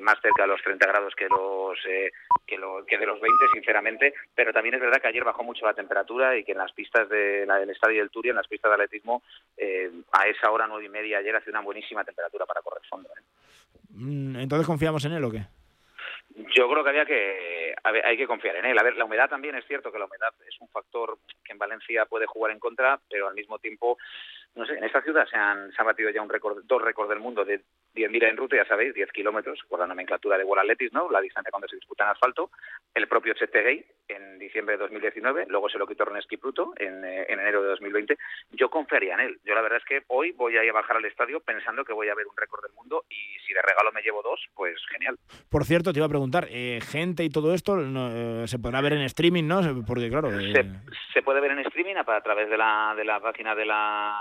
más cerca de los 30 grados que de los 20, sinceramente, pero también es verdad que ayer bajó mucho la temperatura y que en las pistas del Estadio del Turia, en las pistas de atletismo, a esa hora 9:30 ayer hacía una buenísima temperatura para correr fondo. ¿Entonces confiamos en él o qué? Yo creo que hay que confiar en él. A ver, la humedad también es cierto que la humedad es un factor que en Valencia puede jugar en contra, pero al mismo tiempo, no sé, en esta ciudad se han batido ya dos récords del mundo de 10 millas en ruta, ya sabéis, 10 kilómetros, por la nomenclatura de World Athletics, ¿no? La distancia cuando se disputa en asfalto. El propio Cheptegei en diciembre de 2019, luego se lo quitó Ernest Kipruto en enero de 2020. Yo confiaría en él. Yo la verdad es que hoy voy a ir a bajar al estadio pensando que voy a ver un récord del mundo y si de regalo me llevo 2, pues genial. Por cierto, te iba a preguntar, gente y todo esto se podrá ver en streaming, ¿no? Porque claro... Se puede ver en streaming a través de la página de la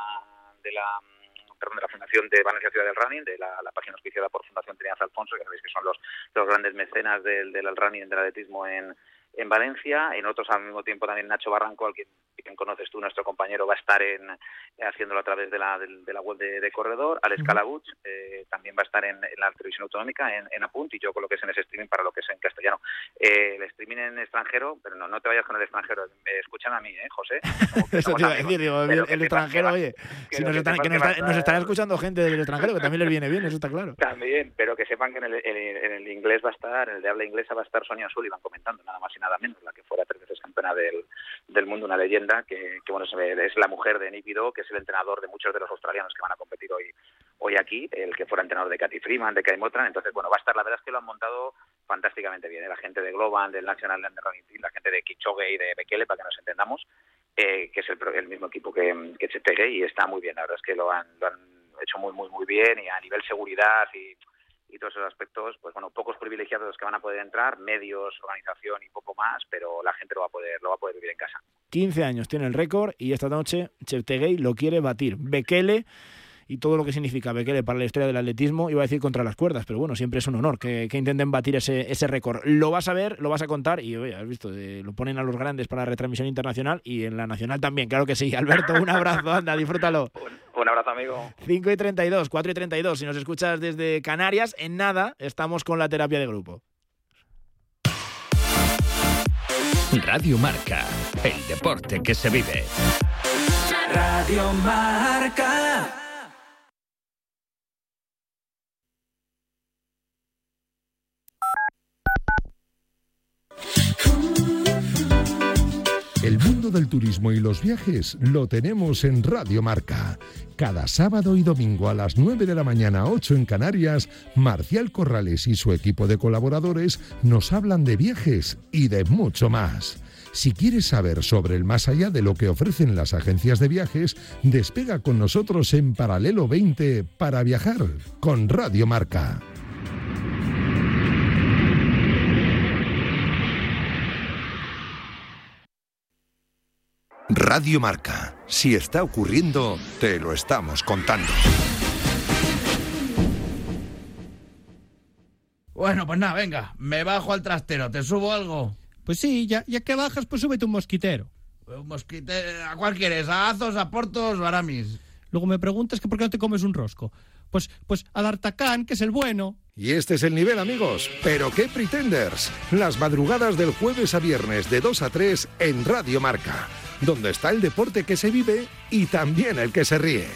Fundación de Valencia Ciudad del Running, de la página auspiciada por Fundación Trinidad Alfonso, que sabéis que son los grandes mecenas del running, del atletismo en Valencia. En otros, al mismo tiempo, también Nacho Barranco, al quien conoces tú, nuestro compañero, va a estar haciéndolo a través de la web de Corredor. Alex Calabuch también va a estar en la televisión autonómica, en Apunt, y yo con lo que es en ese streaming para lo que es en castellano. El streaming en extranjero, pero no te vayas con el extranjero, escuchan a mí, José. Eso te iba a decir, digo, el extranjero, oye, si nos están escuchando gente del extranjero, que también les viene bien, eso está claro. También, pero que sepan que en el inglés va a estar, en el de habla inglesa va a estar Sonia Sullivan comentando, nada más y nada menos, la que fuera 3 veces campeona del mundo, una leyenda, que bueno, es la mujer de Nicky Dog, que es el entrenador de muchos de los australianos que van a competir hoy aquí, el que fuera entrenador de Cathy Freeman, de Kai Motran. Entonces, bueno, va a estar, la verdad es que lo han montado fantásticamente bien, la gente de Globan, del National Land Running Team, la gente de Kipchoge y de Bekele, para que nos entendamos, que es el mismo equipo que Cheptegei, y está muy bien, la verdad es que lo han hecho muy, muy, muy bien, y a nivel seguridad y todos esos aspectos, pues bueno, pocos privilegiados los que van a poder entrar, medios, organización y poco más, pero la gente lo va a poder vivir en casa. 15 años tiene el récord y esta noche Cheptegei lo quiere batir. Bekele y todo lo que significa Bekele para la historia del atletismo, iba a decir contra las cuerdas, pero bueno, siempre es un honor que intenten batir ese récord. Lo vas a ver, lo vas a contar y, oye, has visto, lo ponen a los grandes para la retransmisión internacional y en la nacional también, claro que sí. Alberto, un abrazo, anda, disfrútalo. Un abrazo, amigo. 5:32, 4:32, si nos escuchas desde Canarias, en nada estamos con la terapia de grupo. Radio Marca, el deporte que se vive. Radio Marca. El mundo del turismo y los viajes lo tenemos en Radio Marca. Cada sábado y domingo a las 9 de la mañana, 8 en Canarias, Marcial Corrales y su equipo de colaboradores nos hablan de viajes y de mucho más. Si quieres saber sobre el más allá de lo que ofrecen las agencias de viajes, despega con nosotros en Paralelo 20 para viajar con Radio Marca. Radio Marca. Si está ocurriendo, te lo estamos contando. Bueno, pues nada, venga, me bajo al trastero, ¿te subo algo? Pues sí, ya que bajas, pues súbete un mosquitero. ¿Un mosquitero? ¿A cuál quieres? ¿A Azos, a Portos o a Aramis? Luego me preguntas que por qué no te comes un rosco. Pues al Artacán, que es el bueno. Y este es el nivel, amigos. ¿Pero qué pretenders? Las madrugadas del jueves a viernes de 2 a 3 en Radio Marca, donde está el deporte que se vive y también el que se ríe.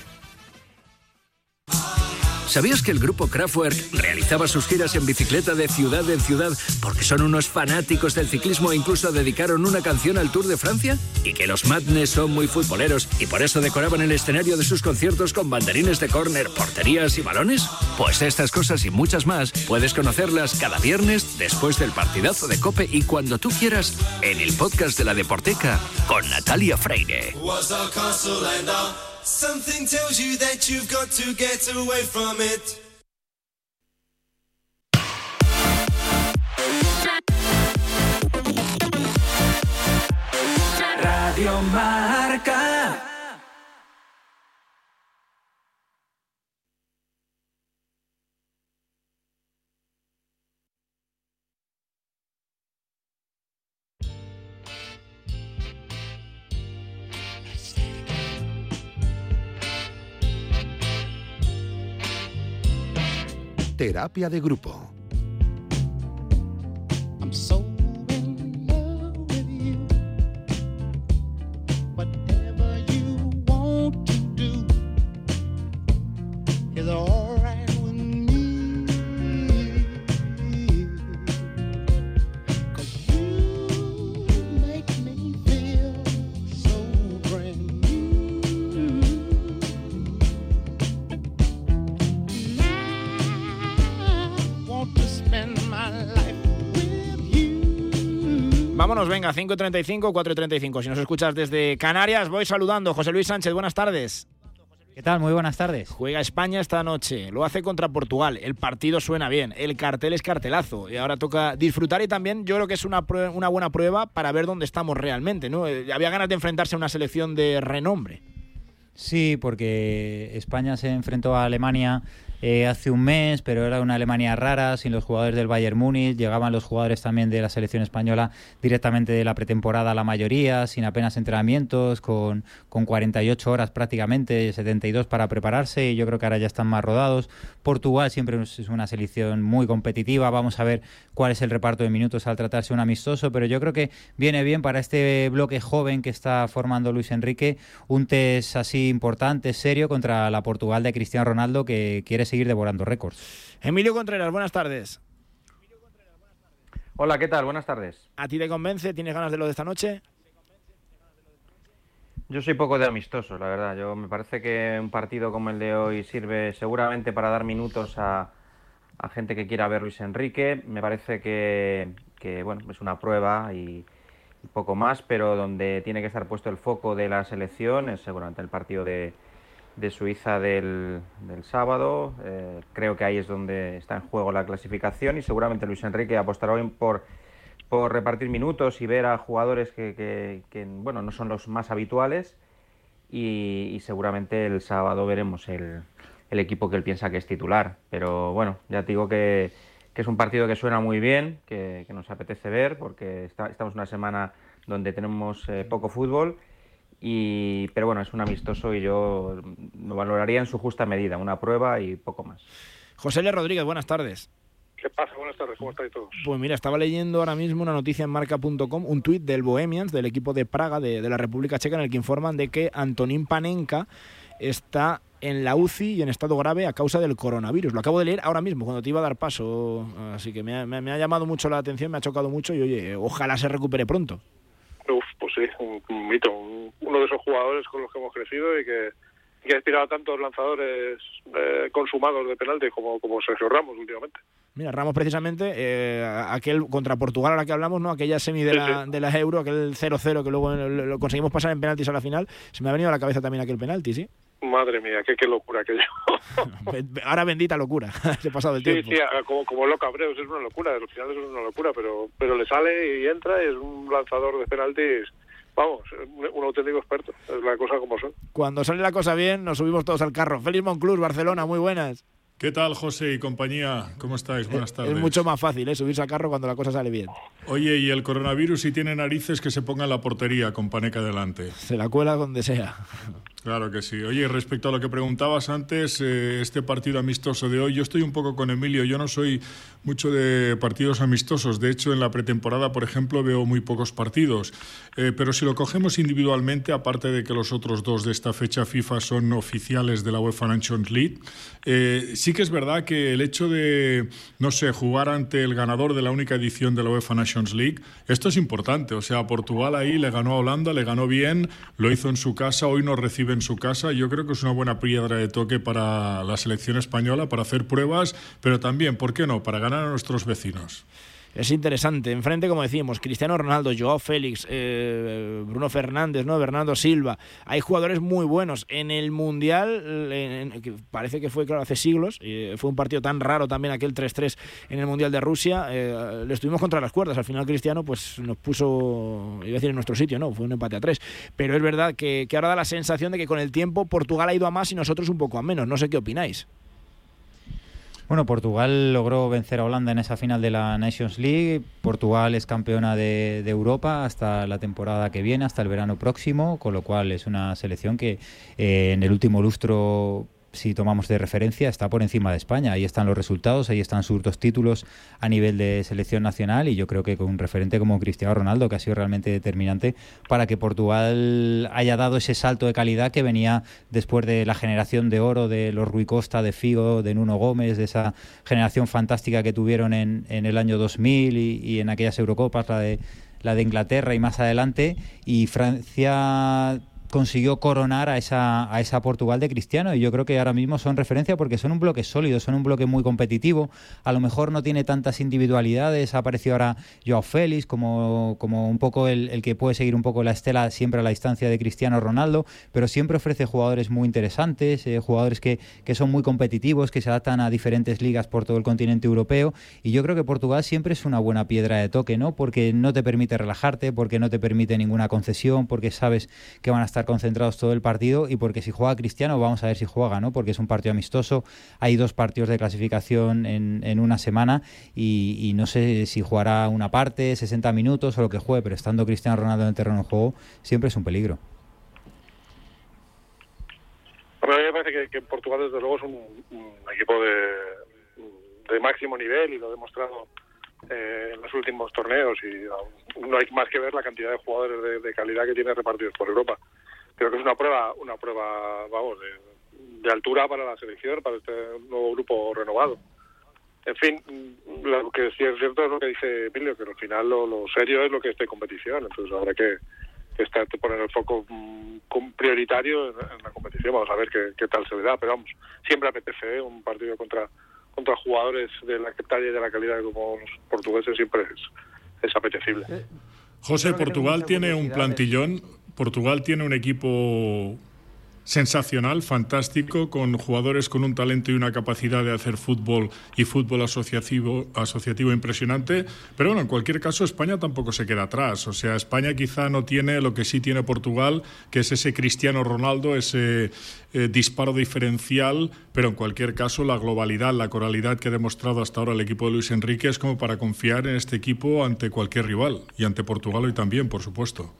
¿Sabías que el grupo Kraftwerk realizaba sus giras en bicicleta de ciudad en ciudad porque son unos fanáticos del ciclismo e incluso dedicaron una canción al Tour de Francia? ¿Y que los Madness son muy futboleros y por eso decoraban el escenario de sus conciertos con banderines de córner, porterías y balones? Pues estas cosas y muchas más puedes conocerlas cada viernes después del partidazo de COPE y cuando tú quieras en el podcast de La Deporteca con Natalia Freire. Something tells you that you've got to get away from it. Radio Marca. Terapia de grupo. I'm so in love with you. Whatever you want to do is all right with me. 'Cause you make me feel so brand new. I want to spend my life with you. Vámonos, venga, 5:35, 4:35. Si nos escuchas desde Canarias, voy saludando. José Luis Sánchez, buenas tardes. ¿Qué tal? Muy buenas tardes. Juega España esta noche, lo hace contra Portugal, el partido suena bien, el cartel es cartelazo y ahora toca disfrutar y también yo creo que es una buena prueba para ver dónde estamos realmente, ¿no? Había ganas de enfrentarse a una selección de renombre. Sí, porque España se enfrentó a Alemania hace un mes, pero era una Alemania rara, sin los jugadores del Bayern Múnich, llegaban los jugadores también de la selección española directamente de la pretemporada, la mayoría, sin apenas entrenamientos, con 48 horas prácticamente, 72 para prepararse, y yo creo que ahora ya están más rodados. Portugal siempre es una selección muy competitiva, vamos a ver cuál es el reparto de minutos al tratarse un amistoso, pero yo creo que viene bien para este bloque joven que está formando Luis Enrique, un test así importante, serio, contra la Portugal de Cristiano Ronaldo, que quiere seguir devorando récords. Emilio Contreras, buenas tardes. Hola, ¿qué tal? Buenas tardes. ¿A ti te convence? ¿Tienes ganas de lo de esta noche? Yo soy poco de amistoso, la verdad. Me parece que un partido como el de hoy sirve seguramente para dar minutos a gente que quiera ver Luis Enrique. Me parece que bueno, es una prueba y poco más, pero donde tiene que estar puesto el foco de la selección es seguramente el partido de Suiza del sábado. Creo que ahí es donde está en juego la clasificación y seguramente Luis Enrique apostará hoy por repartir minutos y ver a jugadores que bueno, no son los más habituales y seguramente el sábado veremos el equipo que él piensa que es titular. Pero bueno, ya te digo que es un partido que suena muy bien, que nos apetece ver porque estamos una semana donde tenemos poco fútbol. Pero bueno, es un amistoso y yo lo valoraría en su justa medida, una prueba y poco más. José L. Rodríguez, buenas tardes. ¿Qué pasa? Buenas tardes, ¿cómo estáis todos? Pues mira, estaba leyendo ahora mismo una noticia en marca.com, un tuit del Bohemians, del equipo de Praga, de la República Checa, en el que informan de que Antonín Panenka está en la UCI y en estado grave a causa del coronavirus. Lo acabo de leer ahora mismo, cuando te iba a dar paso, así que me ha llamado mucho la atención, me ha chocado mucho y oye, ojalá se recupere pronto. Pues sí, un mito, uno de esos jugadores con los que hemos crecido y que ha tirado a tantos lanzadores consumados de penalti como Sergio Ramos últimamente. Mira, Ramos precisamente, aquel contra Portugal, ahora que hablamos, ¿no? Aquella semi de la Euro, aquel 0-0 que luego lo conseguimos pasar en penaltis a la final, se me ha venido a la cabeza también aquel penalti, ¿sí? Madre mía, qué locura aquello. Ahora bendita locura, se ha pasado el tiempo. Sí, como loco Abreu, es una locura, al final es una locura, pero le sale y entra y es un lanzador de penaltis, vamos, un auténtico experto, es la cosa como son. Cuando sale la cosa bien, nos subimos todos al carro. Félix Monclús, Barcelona, muy buenas. ¿Qué tal, José y compañía? ¿Cómo estáis? Buenas tardes. Es mucho más fácil, subirse al carro cuando la cosa sale bien. Oye, y el coronavirus, si tiene narices, que se ponga en la portería con Panenka delante. Se la cuela donde sea. Claro que sí. Oye, respecto a lo que preguntabas antes, este partido amistoso de hoy, yo estoy un poco con Emilio, yo no soy mucho de partidos amistosos, de hecho en la pretemporada, por ejemplo, veo muy pocos partidos, pero si lo cogemos individualmente, aparte de que los otros dos de esta fecha FIFA son oficiales de la UEFA Nations League, sí que es verdad que el hecho de, no sé, jugar ante el ganador de la única edición de la UEFA Nations League, esto es importante, o sea, Portugal ahí le ganó a Holanda, le ganó bien, lo hizo en su casa, hoy nos recibe en su casa. Yo creo que es una buena piedra de toque para la selección española, para hacer pruebas, pero también, ¿por qué no?, para ganar a nuestros vecinos. Es interesante. Enfrente, como decíamos, Cristiano Ronaldo, Joao Félix, Bruno Fernández, ¿no? Bernardo Silva. Hay jugadores muy buenos. En el Mundial, que parece que fue, claro, hace siglos, fue un partido tan raro también aquel 3-3 en el Mundial de Rusia, le estuvimos contra las cuerdas. Al final Cristiano pues nos puso, iba a decir en nuestro sitio, no, fue un empate a 3. Pero es verdad que ahora da la sensación de que con el tiempo Portugal ha ido a más y nosotros un poco a menos. No sé qué opináis. Bueno, Portugal logró vencer a Holanda en esa final de la Nations League. Portugal es campeona de Europa hasta la temporada que viene, hasta el verano próximo, con lo cual es una selección que en el último lustro si tomamos de referencia, está por encima de España. Ahí están los resultados, ahí están sus 2 títulos a nivel de selección nacional, y yo creo que con un referente como Cristiano Ronaldo, que ha sido realmente determinante para que Portugal haya dado ese salto de calidad que venía después de la generación de oro de los Rui Costa, de Figo, de Nuno Gómez, de esa generación fantástica que tuvieron en el año 2000 y en aquellas Eurocopas, la de Inglaterra y más adelante, y Francia consiguió coronar a esa Portugal de Cristiano, y yo creo que ahora mismo son referencia porque son un bloque sólido, son un bloque muy competitivo. A lo mejor no tiene tantas individualidades, ha aparecido ahora Joao Félix como un poco el que puede seguir un poco la estela siempre a la distancia de Cristiano Ronaldo, pero siempre ofrece jugadores muy interesantes, jugadores que son muy competitivos, que se adaptan a diferentes ligas por todo el continente europeo, y yo creo que Portugal siempre es una buena piedra de toque, ¿no? Porque no te permite relajarte, porque no te permite ninguna concesión, porque sabes que van a estar concentrados todo el partido, y porque si juega Cristiano vamos a ver si juega, ¿no? Porque es un partido amistoso, hay 2 partidos de clasificación en una semana, y no sé si jugará una parte, 60 minutos o lo que juegue, pero estando Cristiano Ronaldo en el terreno de juego siempre es un peligro. A mí me parece que Portugal desde luego es un equipo de máximo nivel, y lo ha demostrado en los últimos torneos, y no hay más que ver la cantidad de jugadores de calidad que tiene repartidos por Europa. Creo que es una prueba vamos, de altura para la selección, para este nuevo grupo renovado. En fin, lo que sí es cierto es lo que dice Emilio, que al final lo serio es lo que es de competición, entonces habrá que poner el foco prioritario en la competición. Vamos a ver qué tal se le da, pero vamos, siempre apetece, un partido contra jugadores de la talla y de la calidad como los portugueses siempre es apetecible. José, Portugal tiene un plantillón, Portugal tiene un equipo sensacional, fantástico, con jugadores con un talento y una capacidad de hacer fútbol y fútbol asociativo impresionante, pero bueno, en cualquier caso España tampoco se queda atrás. O sea, España quizá no tiene lo que sí tiene Portugal, que es ese Cristiano Ronaldo, ese disparo diferencial, pero en cualquier caso la globalidad, la coralidad que ha demostrado hasta ahora el equipo de Luis Enrique es como para confiar en este equipo ante cualquier rival, y ante Portugal hoy también, por supuesto.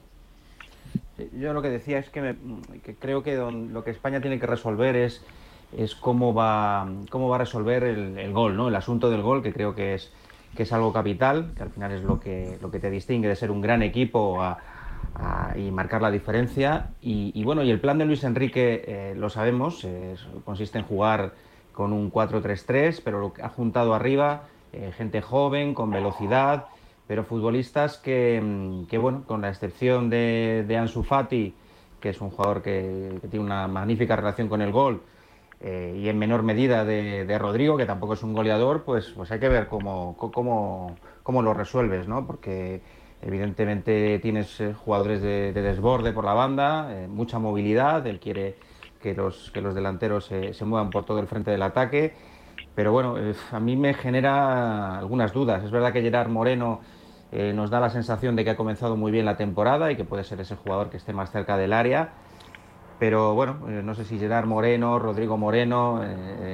Yo lo que decía es que creo que lo que España tiene que resolver es cómo va a resolver el gol, ¿no? El asunto del gol, que creo que es algo capital, que al final es lo que te distingue de ser un gran equipo y marcar la diferencia. Y bueno, y el plan de Luis Enrique lo sabemos, consiste en jugar con un 4-3-3, pero lo que ha juntado arriba gente joven, con velocidad, pero futbolistas que bueno, con la excepción de Ansu Fati, que es un jugador que tiene una magnífica relación con el gol, y en menor medida de Rodrigo, que tampoco es un goleador, pues hay que ver cómo lo resuelves, ¿no? Porque evidentemente tienes jugadores de desborde por la banda, mucha movilidad, él quiere que los delanteros se muevan por todo el frente del ataque, pero bueno, a mí me genera algunas dudas. Es verdad que Gerard Moreno nos da la sensación de que ha comenzado muy bien la temporada y que puede ser ese jugador que esté más cerca del área, pero bueno, no sé si Gerard Moreno, Rodrigo Moreno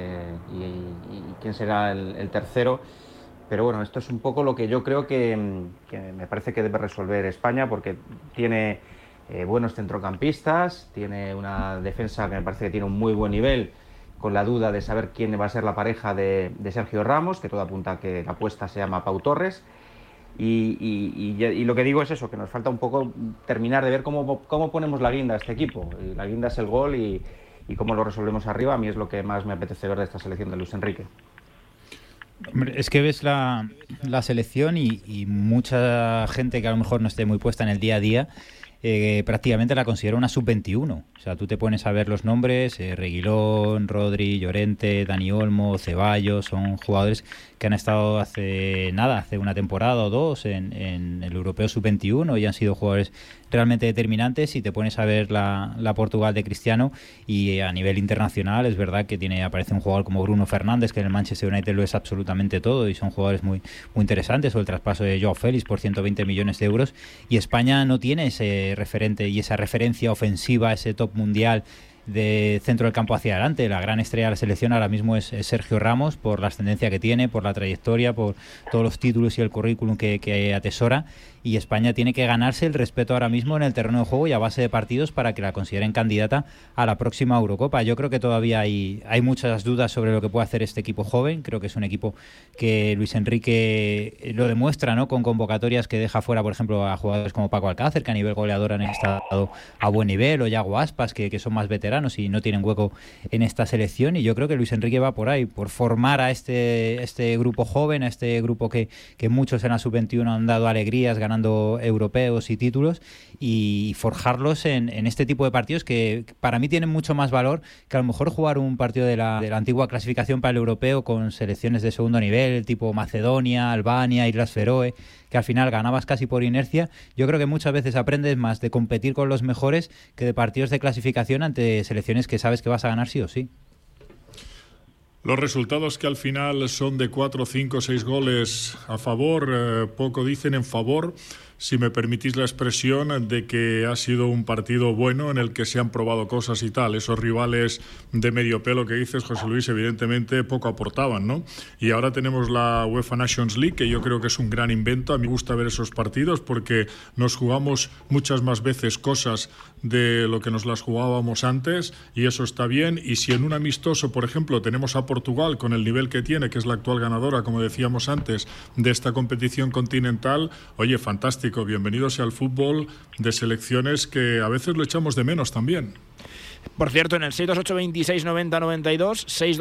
y quién será el tercero, pero bueno, esto es un poco lo que yo creo que me parece que debe resolver España, porque tiene buenos centrocampistas, tiene una defensa que me parece que tiene un muy buen nivel, con la duda de saber quién va a ser la pareja de Sergio Ramos, que todo apunta a que la apuesta se llama Pau Torres. Y lo que digo es eso, que nos falta un poco terminar de ver cómo ponemos la guinda a este equipo. Y la guinda es el gol y cómo lo resolvemos arriba. A mí es lo que más me apetece ver de esta selección de Luis Enrique. Hombre, es que ves la selección y mucha gente que a lo mejor no esté muy puesta en el día a día, prácticamente la considera una sub-21. O sea, tú te pones a ver los nombres, Reguilón, Rodri, Llorente, Dani Olmo, Ceballos, son jugadores que han estado hace una temporada o dos en el Europeo Sub-21 y han sido jugadores realmente determinantes. Y te pones a ver la Portugal de Cristiano y a nivel internacional es verdad que aparece un jugador como Bruno Fernández, que en el Manchester United lo es absolutamente todo y son jugadores muy, muy interesantes, o el traspaso de Joao Félix por 120 millones de euros, y España no tiene ese referente y esa referencia ofensiva, ese top mundial de centro del campo hacia adelante. La gran estrella de la selección ahora mismo es Sergio Ramos, por la ascendencia que tiene, por la trayectoria, por todos los títulos y el currículum que atesora, y España tiene que ganarse el respeto ahora mismo en el terreno de juego y a base de partidos para que la consideren candidata a la próxima Eurocopa. Yo creo que todavía hay muchas dudas sobre lo que puede hacer este equipo joven. Creo que es un equipo que Luis Enrique lo demuestra, ¿no? Con convocatorias que deja fuera, por ejemplo, a jugadores como Paco Alcácer, que a nivel goleador han estado a buen nivel, o Yago Aspas, que son más veteranos y no tienen hueco en esta selección. Y yo creo que Luis Enrique va por ahí, por formar a este grupo joven, a este grupo que muchos en la sub-21 han dado alegrías ganando europeos y títulos, y forjarlos en este tipo de partidos que para mí tienen mucho más valor que a lo mejor jugar un partido de la antigua clasificación para el europeo con selecciones de segundo nivel, tipo Macedonia, Albania, Islas Feroe, que al final ganabas casi por inercia. Yo creo que muchas veces aprendes más de competir con los mejores que de partidos de clasificación ante selecciones que sabes que vas a ganar sí o sí. Los resultados que al final son de 4, 5, 6 goles a favor, poco dicen en favor, si me permitís la expresión, de que ha sido un partido bueno en el que se han probado cosas y tal. Esos rivales de medio pelo que dices, José Luis, evidentemente poco aportaban, ¿no? Y ahora tenemos la UEFA Nations League, que yo creo que es un gran invento. A mí me gusta ver esos partidos porque nos jugamos muchas más veces cosas de lo que nos las jugábamos antes, y eso está bien. Y si en un amistoso, por ejemplo, tenemos a Portugal con el nivel que tiene, que es la actual ganadora, como decíamos antes, de esta competición continental, oye, fantástico. Bienvenidos sea al fútbol de selecciones que a veces lo echamos de menos también. Por cierto, en el 628-26-90-92,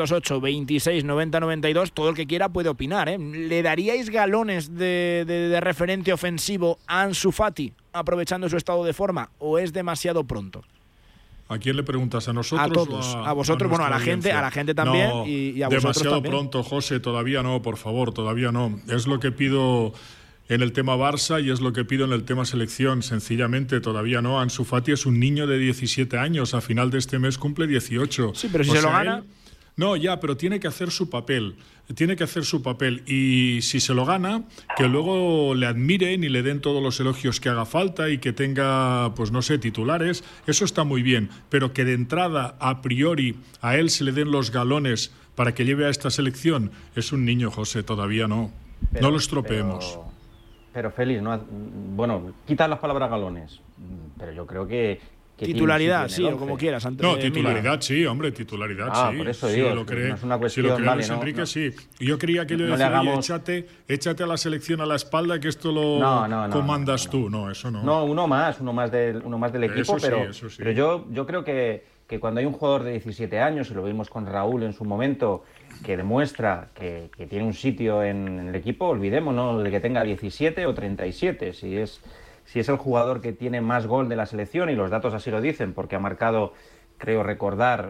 628-26-90-92, todo el que quiera puede opinar, ¿eh? ¿Le daríais galones de referente ofensivo a Ansu Fati, aprovechando su estado de forma, o es demasiado pronto? ¿A quién le preguntas? ¿A nosotros? A todos. A vosotros, bueno, a la gente también, no, y a vosotros demasiado también. Pronto, José, todavía no, por favor, todavía no. Es lo que pido en el tema Barça y es lo que pido en el tema selección. Sencillamente, todavía no. Ansu Fati es un niño de 17 años. A final de este mes cumple 18. Sí, pero si se lo gana... No, ya, pero tiene que hacer su papel. Tiene que hacer su papel. Y si se lo gana, que luego le admiren y le den todos los elogios que haga falta y que tenga, pues no sé, titulares. Eso está muy bien. Pero que de entrada, a priori, a él se le den los galones para que lleve a esta selección, es un niño, José, todavía no. No lo estropeemos. Pero Félix, no, bueno, quita las palabras galones, pero yo creo que titularidad, sí, o como quieras. No, titularidad, sí, hombre, titularidad, sí. Por eso digo, lo cree, no es una cuestión, si lo cree vale, Luis Enrique, no. Sí. Yo creía que yo decía, échate a la selección a la espalda, que esto lo comandas tú. No, eso no. No, uno más del equipo, eso sí. Pero yo creo que cuando hay un jugador de 17 años, y lo vimos con Raúl en su momento, que demuestra que tiene un sitio en el equipo, olvidémonos de que tenga 17 o 37, si es el jugador que tiene más gol de la selección, y los datos así lo dicen, porque ha marcado, creo recordar,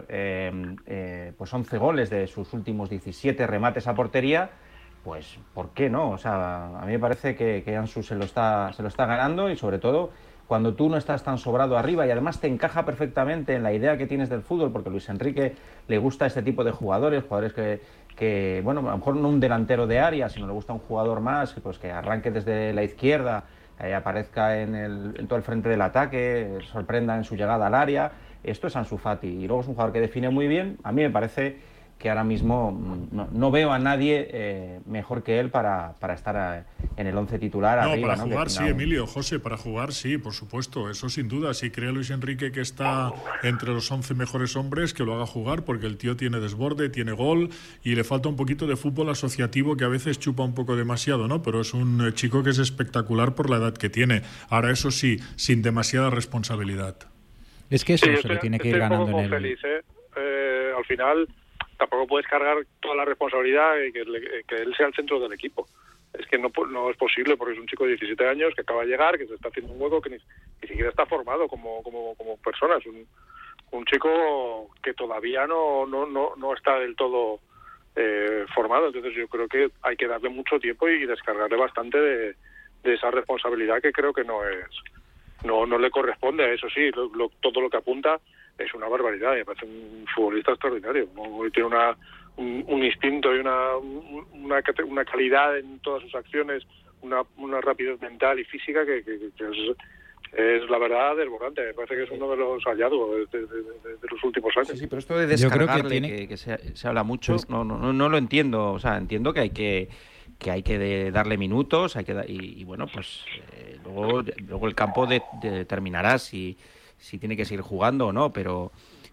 pues 11 goles de sus últimos 17 remates a portería, pues ¿por qué no? O sea, a mí me parece que Ansu se lo está ganando, y sobre todo cuando tú no estás tan sobrado arriba, y además te encaja perfectamente en la idea que tienes del fútbol, porque a Luis Enrique le gusta este tipo de jugadores que bueno, a lo mejor no un delantero de área, sino le gusta un jugador más, pues que arranque desde la izquierda, aparezca en todo el frente del ataque, sorprenda en su llegada al área. Esto es Ansu Fati, y luego es un jugador que define muy bien. A mí me parece que ahora mismo no veo a nadie mejor que él para estar en el 11 titular arriba. Para jugar sí, Emilio, José, para jugar sí, por supuesto, eso sin duda. Si cree Luis Enrique que está entre los 11 mejores hombres, que lo haga jugar, porque el tío tiene desborde, tiene gol, y le falta un poquito de fútbol asociativo, que a veces chupa un poco demasiado, ¿no? Pero es un chico que es espectacular por la edad que tiene. Ahora, eso sí, sin demasiada responsabilidad. Es que eso se le tiene que ir ganando en el... Feliz, al final tampoco puedes cargar toda la responsabilidad y que él sea el centro del equipo. Es que no es posible, porque es un chico de 17 años que acaba de llegar, que se está haciendo un hueco, que ni siquiera está formado como persona. Es un chico que todavía no está del todo formado. Entonces yo creo que hay que darle mucho tiempo y descargarle bastante de esa responsabilidad, que creo que no le corresponde. Eso sí, todo lo que apunta es una barbaridad. Me parece un futbolista extraordinario. Tiene un instinto y una calidad en todas sus acciones, una rapidez mental y física que es la verdad desbordante. Me parece que es uno de los hallazgos de los últimos años. Sí, pero esto de descargarle, que se habla mucho, pues no lo entiendo. O sea, entiendo que hay que que hay que darle minutos, y bueno, pues luego el campo determinará si tiene que seguir jugando o no, pero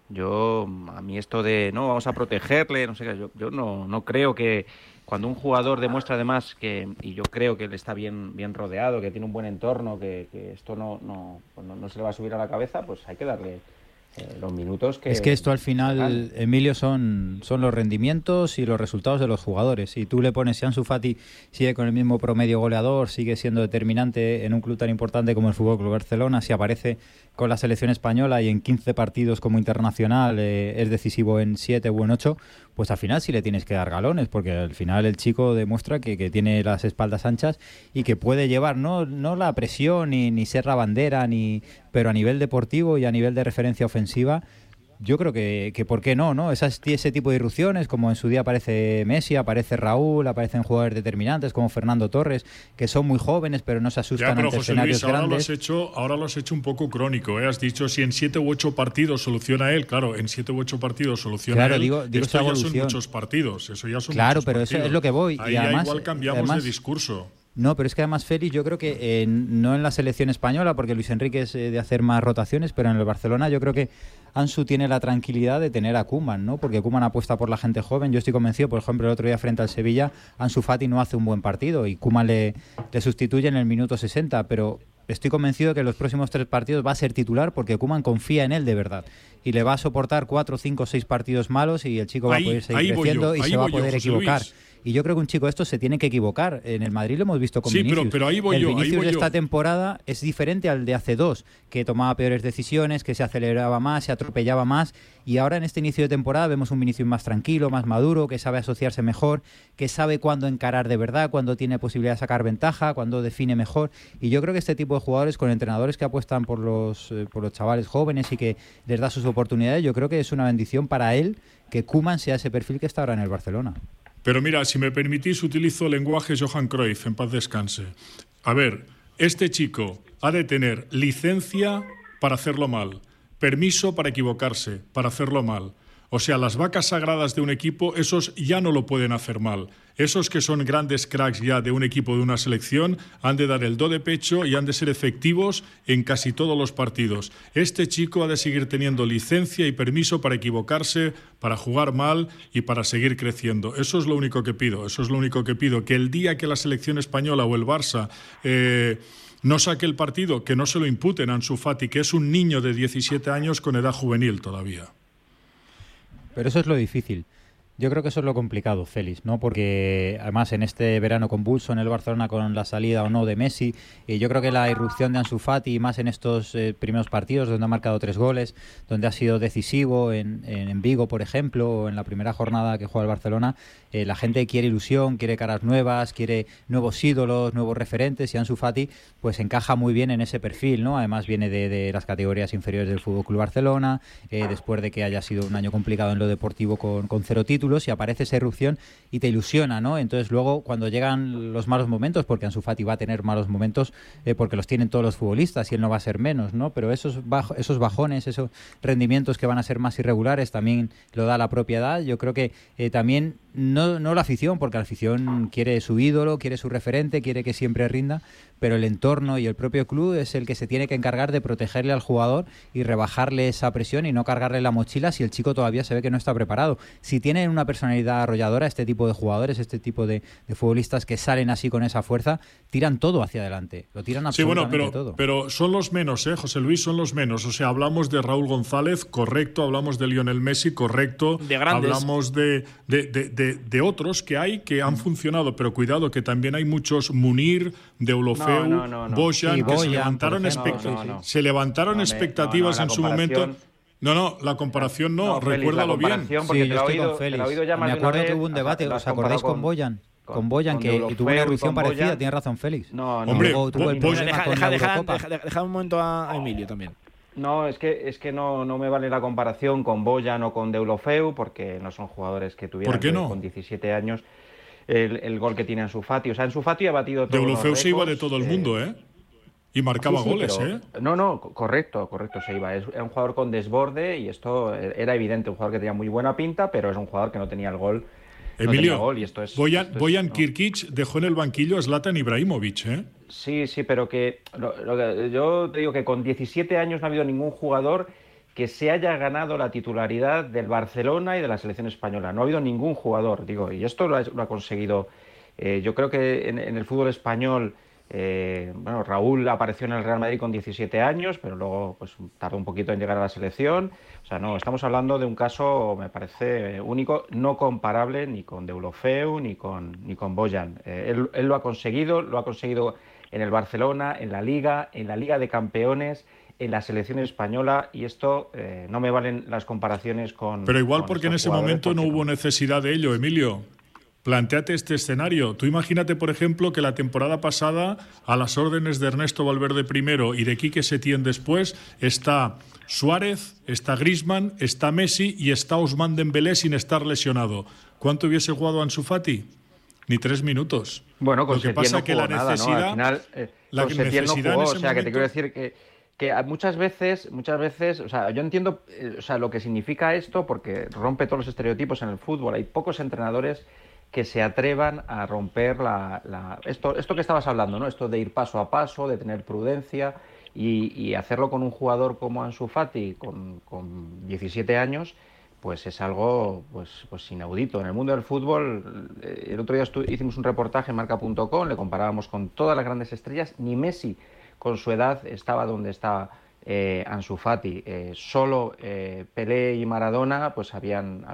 a mí esto de no, vamos a protegerle, no sé, yo no creo que cuando un jugador demuestra además y yo creo que él está bien rodeado, que tiene un buen entorno, que esto no se le va a subir a la cabeza, pues hay que darle los minutos que... Es que esto al final, Emilio, son los rendimientos y los resultados de los jugadores. Si tú le pones, si Ansu Fati sigue con el mismo promedio goleador, sigue siendo determinante en un club tan importante como el FC Barcelona, si aparece con la selección española y en 15 partidos como internacional es decisivo en 7 o en 8, pues al final sí le tienes que dar galones, porque al final el chico demuestra que tiene las espaldas anchas y que puede llevar no la presión ni ser la bandera, pero a nivel deportivo y a nivel de referencia ofensiva, yo creo que ¿por qué no? Ese tipo de irrupciones, como en su día aparece Messi, aparece Raúl, aparecen jugadores determinantes como Fernando Torres, que son muy jóvenes pero no se asustan ante escenarios grandes. Ahora lo has hecho un poco crónico, ¿eh? Has dicho si en 7 u 8 partidos soluciona él, claro, en 7 u 8 partidos soluciona él. Digo esto ya son muchos partidos, eso ya son claro, muchos pero partidos. eso es lo que voy. Ahí y además, igual cambiamos de discurso. No, pero es que además, Félix, yo creo que no en la selección española, porque Luis Enrique es de hacer más rotaciones, pero en el Barcelona yo creo que Ansu tiene la tranquilidad de tener a Koeman, ¿no? Porque Koeman apuesta por la gente joven. Yo estoy convencido, por ejemplo, el otro día frente al Sevilla, Ansu Fati no hace un buen partido y Koeman le sustituye en el minuto 60, pero estoy convencido de que en los próximos 3 partidos va a ser titular porque Koeman confía en él de verdad y le va a soportar 4, 5, 6 partidos malos y el chico va a poder seguir creciendo y se va a poder equivocar. Luis. Y yo creo que un chico esto se tiene que equivocar. En el Madrid lo hemos visto con Vinicius. Pero ahí voy el yo. Vinicius de esta temporada es diferente al de hace 2, que tomaba peores decisiones, que se aceleraba más, se atropellaba más. Y ahora en este inicio de temporada vemos un Vinicius más tranquilo, más maduro, que sabe asociarse mejor, que sabe cuándo encarar de verdad, cuándo tiene posibilidad de sacar ventaja, cuándo define mejor. Y yo creo que este tipo de jugadores, con entrenadores que apuestan por los chavales jóvenes y que les da sus oportunidades, yo creo que es una bendición para él que Koeman sea ese perfil que está ahora en el Barcelona. Pero mira, si me permitís, utilizo el lenguaje Johan Cruyff, en paz descanse. A ver, este chico ha de tener licencia para hacerlo mal, permiso para equivocarse, para hacerlo mal. O sea, las vacas sagradas de un equipo, esos ya no lo pueden hacer mal. Esos que son grandes cracks ya de un equipo, de una selección, han de dar el do de pecho y han de ser efectivos en casi todos los partidos. Este chico ha de seguir teniendo licencia y permiso para equivocarse, para jugar mal y para seguir creciendo. Eso es lo único que pido, que el día que la selección española o el Barça no saque el partido, que no se lo imputen a Ansu Fati, que es un niño de 17 años con edad juvenil todavía. Pero eso es lo difícil. Yo creo que eso es lo complicado, Félix, ¿no? Porque además en este verano convulso en el Barcelona con la salida o no de Messi, yo creo que la irrupción de Ansu Fati, más en estos primeros partidos donde ha marcado 3 goles, donde ha sido decisivo en Vigo, por ejemplo, o en la primera jornada que juega el Barcelona, la gente quiere ilusión, quiere caras nuevas, quiere nuevos ídolos, nuevos referentes, y Ansu Fati pues encaja muy bien en ese perfil, ¿no? Además viene de las categorías inferiores del FC Barcelona, después de que haya sido un año complicado en lo deportivo con 0 títulos, y aparece esa irrupción y te ilusiona, ¿no? Entonces luego cuando llegan los malos momentos, porque Ansu Fati va a tener malos momentos, porque los tienen todos los futbolistas y él no va a ser menos, ¿no? Pero esos bajones, esos rendimientos que van a ser más irregulares también lo da la propia edad. Yo creo que también no la afición, porque la afición quiere su ídolo, quiere su referente, quiere que siempre rinda, pero el entorno y el propio club es el que se tiene que encargar de protegerle al jugador y rebajarle esa presión y no cargarle la mochila si el chico todavía se ve que no está preparado. Si tienen una personalidad arrolladora, este tipo de jugadores, este tipo de futbolistas que salen así con esa fuerza, tiran todo hacia adelante, lo tiran absolutamente todo. Pero son los menos, José Luis, son los menos. O sea, hablamos de Raúl González, correcto, hablamos de Lionel Messi, correcto, de grandes. Hablamos de otros que hay que han funcionado, pero cuidado que también hay muchos, Munir, Deulofeu, Bojan, que se levantaron expectativas en su momento. No, la comparación no, recuérdalo bien. Sí, yo estoy con Félix. Me acuerdo que hubo un debate, ¿os acordáis con Bojan? Con Bojan, que tuvo una irrupción parecida, tiene razón Félix. Hombre, deja un momento a Emilio también. No, es que no me vale la comparación con Bojan o con Deulofeu, porque no son jugadores que tuvieran con 17 años el gol que tiene Ansu Fati. O sea, Ansu Fati ha batido todos los récords. Deulofeu se iba de todo el mundo, y marcaba goles, pero, No, correcto, se iba. Es un jugador con desborde y esto era evidente, un jugador que tenía muy buena pinta, pero es un jugador que no tenía el gol Emilio, gol, y esto es, Bojan Kirkic dejó en el banquillo a Zlatan Ibrahimovic, ¿eh? Sí, pero que yo te digo que con 17 años no ha habido ningún jugador que se haya ganado la titularidad del Barcelona y de la selección española. No ha habido ningún jugador, digo, y esto lo ha conseguido. Yo creo que en el fútbol español, Raúl apareció en el Real Madrid con 17 años, pero luego pues tardó un poquito en llegar a la selección. O sea, no, estamos hablando de un caso, me parece, único, no comparable ni con Deulofeu ni con Bojan. Él lo ha conseguido en el Barcelona, en la Liga de Campeones, en la selección española, y esto no me valen las comparaciones con... Pero igual porque en ese momento no hubo necesidad de ello, Emilio. Plantéate este escenario. Tú imagínate, por ejemplo, que la temporada pasada, a las órdenes de Ernesto Valverde primero y de Quique Setién después, está Suárez, está Griezmann, está Messi y está Ousmane Dembélé sin estar lesionado. ¿Cuánto hubiese jugado Ansu Fati? Ni 3 minutos. Bueno, con lo que Setién pasa no que jugó la nada, necesidad, ¿no? Al final, la con Setién no necesidad jugó, en ese o sea, que te momento... quiero decir que muchas veces, o sea, yo entiendo lo que significa esto, porque rompe todos los estereotipos en el fútbol. Hay pocos entrenadores que se atrevan a romper esto que estabas hablando, ¿no? Esto de ir paso a paso, de tener prudencia y hacerlo con un jugador como Ansu Fati con 17 años, pues es algo pues inaudito. En el mundo del fútbol, el otro día hicimos un reportaje en marca.com, le comparábamos con todas las grandes estrellas, ni Messi con su edad estaba donde está Ansu Fati. Solo Pelé y Maradona pues habían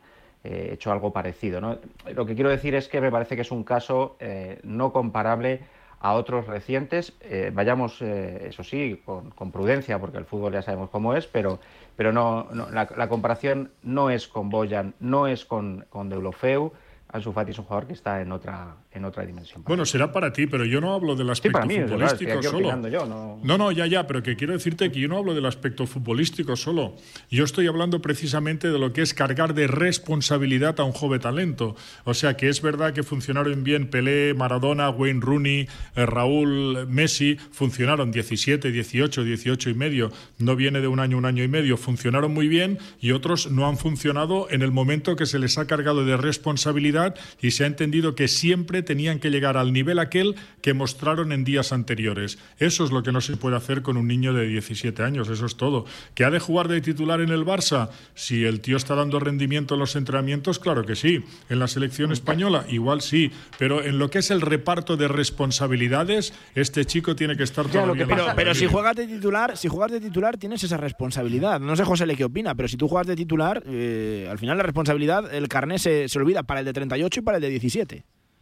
hecho algo parecido, ¿no? Lo que quiero decir es que me parece que es un caso no comparable a otros recientes. Vayamos, eso sí, con prudencia, porque el fútbol ya sabemos cómo es, pero no la comparación no es con Bojan, no es con Deulofeu. Ansu Fati es un jugador que está en otra dimensión. Bueno, será para ti, pero yo no hablo del aspecto futbolístico solo. No, ya, pero que quiero decirte que yo no hablo del aspecto futbolístico solo. Yo estoy hablando precisamente de lo que es cargar de responsabilidad a un joven talento. O sea, que es verdad que funcionaron bien Pelé, Maradona, Wayne Rooney, Raúl, Messi, funcionaron 17, 18, 18 y medio. No viene de un año y medio. Funcionaron muy bien y otros no han funcionado en el momento que se les ha cargado de responsabilidad y se ha entendido que siempre tenían que llegar al nivel aquel que mostraron en días anteriores. Eso es lo que no se puede hacer con un niño de 17 años, eso es todo. ¿Que ha de jugar de titular en el Barça? Si el tío está dando rendimiento en los entrenamientos, claro que sí. En la selección española, igual sí. Pero en lo que es el reparto de responsabilidades, este chico tiene que estar todavía... Pero si juegas de titular tienes esa responsabilidad. No sé, José, qué opina, pero si tú juegas de titular, al final la responsabilidad, el carné se olvida para el de 38 y para el de 17.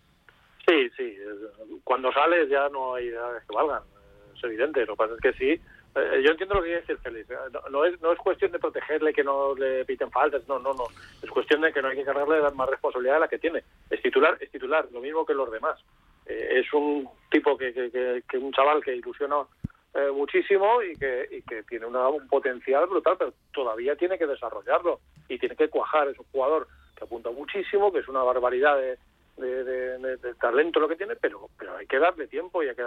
Sí. Cuando sales ya no hay edades que valgan. Es evidente. Lo que pasa es que sí. Yo entiendo lo que quiere decir Félix. No es cuestión de protegerle, que no le piten faltas. No. Es cuestión de que no hay que cargarle más responsabilidad de la que tiene. Es titular. Lo mismo que los demás. Es un tipo que un chaval que ilusiona muchísimo y que tiene un potencial brutal, pero todavía tiene que desarrollarlo y tiene que cuajar. Es un jugador que apunta muchísimo, que es una barbaridad de talento lo que tiene, pero hay que darle tiempo y hay que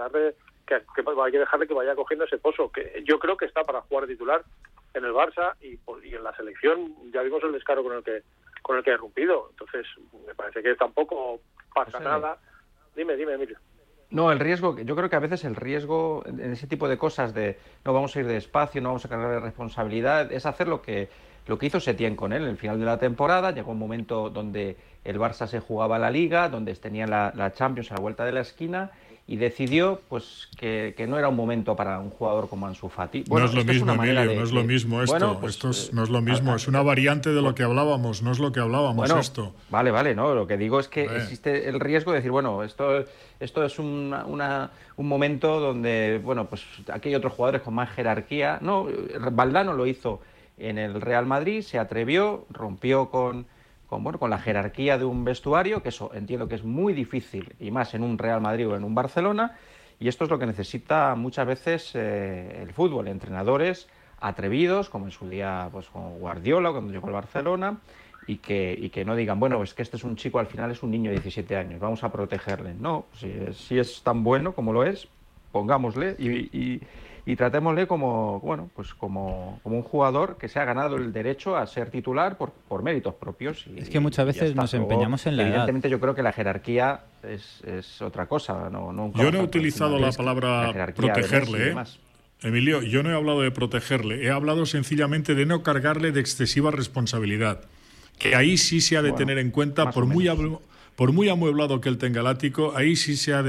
dejarle que vaya cogiendo ese pozo, que yo creo que está para jugar titular en el Barça y en la selección. Ya vimos el descaro con el que ha irrumpido, entonces me parece que tampoco pasa nada. Dime, Emilio. No, el riesgo, yo creo que a veces el riesgo en ese tipo de cosas de no vamos a ir despacio, no vamos a cargar de responsabilidad, es hacer lo que hizo Setién con él en el final de la temporada. Llegó un momento donde el Barça se jugaba la Liga, donde tenía la Champions a la vuelta de la esquina y decidió pues que no era un momento para un jugador como Ansu Fati. Bueno, no es lo mismo, Emilio, no es lo mismo esto. Bueno, pues, esto no es lo mismo, es una variante de lo que hablábamos, no es lo que hablábamos esto. Vale, no, lo que digo es que existe el riesgo de decir, bueno, esto es un momento donde, bueno, pues aquí hay otros jugadores con más jerarquía. No, Valdano lo hizo en el Real Madrid, se atrevió, rompió con la jerarquía de un vestuario, que eso entiendo que es muy difícil, y más en un Real Madrid o en un Barcelona, y esto es lo que necesita muchas veces el fútbol, entrenadores atrevidos, como en su día pues con Guardiola cuando llegó al Barcelona, y que no digan, bueno, es que este es un chico, al final es un niño de 17 años, vamos a protegerle. No, si es tan bueno como lo es, pongámosle y y tratémosle como, bueno, pues como un jugador que se ha ganado el derecho a ser titular por méritos propios. Es que muchas veces nos empeñamos en la edad. Evidentemente yo creo que la jerarquía es otra cosa. Yo no he utilizado la palabra protegerle, Emilio, yo no he hablado de protegerle, he hablado sencillamente de no cargarle de excesiva responsabilidad, que ahí sí se ha de tener en cuenta, por muy amueblado que él tenga el ático, ahí sí se ha de